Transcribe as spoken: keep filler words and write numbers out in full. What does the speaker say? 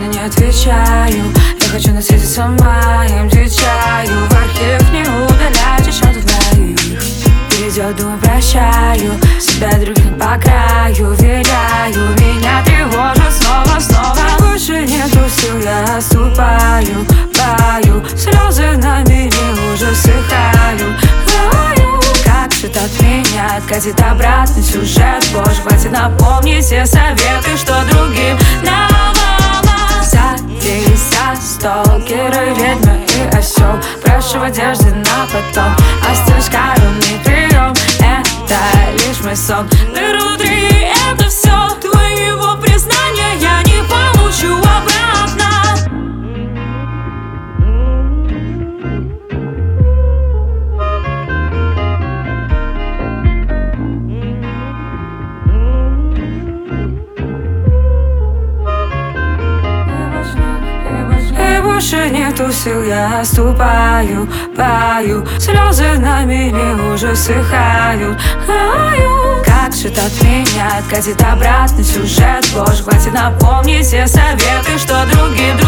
телефоне не отвечаю. Я хочу на свете сама, им отвечаю. В архив не удалять, еще тут двоих. Перейдет, думаю, прощаю. Себя другим по краю, веряю. Меня тревожит снова, снова. Больше нету сил, я отступаю, пою. Слезы на мели уже сыхаю. Как же так меня откатит обратный сюжет? Боже, хватит напомнить все советы, что другим навала. Завелись сталкеры, ведьма и осел. Прошу в одежде на потом. Оставишь коронный прием. Это лишь мой сон. Дыру три, это все. Твоего признания я не получу обратно. Больше нету сил, я отступаю, пою. Слезы на мели уже сыхают. Аю. Как же так меня откатит обратный сюжет? Боже, хватит напомнить все советы, что другим